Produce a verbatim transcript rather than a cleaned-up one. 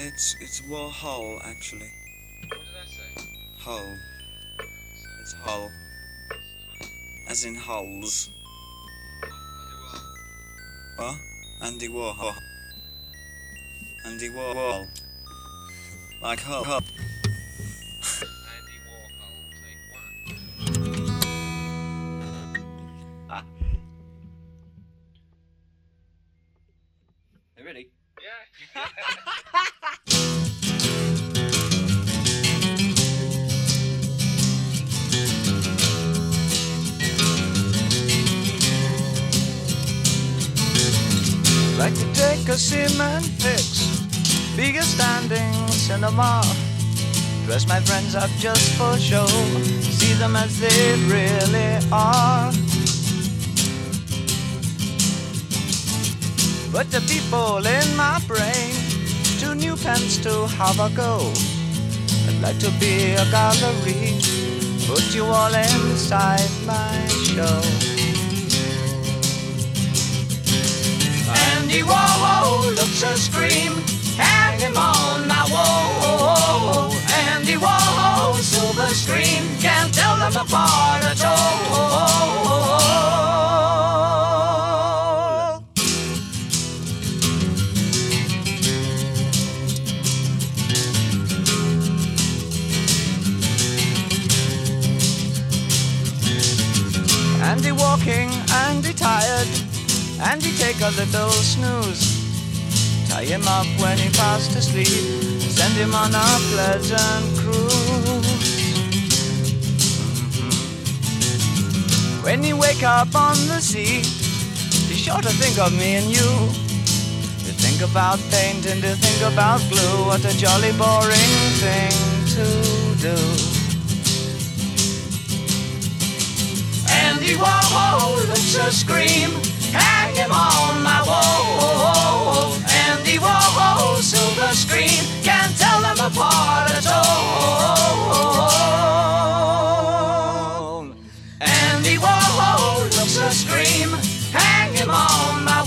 It's it's Warhol actually. What did I say? Hole. It's Hull. As in holes. What? Andy Warhol. Andy Warhol. Like Hull. Hull. Andy Warhol, take one. Ah. You ready? Yeah. Like to take a cement fix, bigger standing cinema. Dress my friends up just for show, see them as they really are. But the people in my brain, two new pens to have a go. I'd like to be a gallery, put you all inside my show. Andy Warhol looks a scream, hang him on my wall. Andy Warhol, silver screen, can't tell them apart at all. Andy walking, Andy tired, Andy take a little snooze. Tie him up when he fast asleep, send him on a pleasant cruise. Mm-hmm. When you wake up on the sea, be sure to think of me and you. To think about paint and to think about glue, what a jolly boring thing to do. Andy Warhol looks a scream, hang him on my wall. Andy Warhol, silver screen, can't tell them apart at all. Andy Warhol looks a scream, hang him on my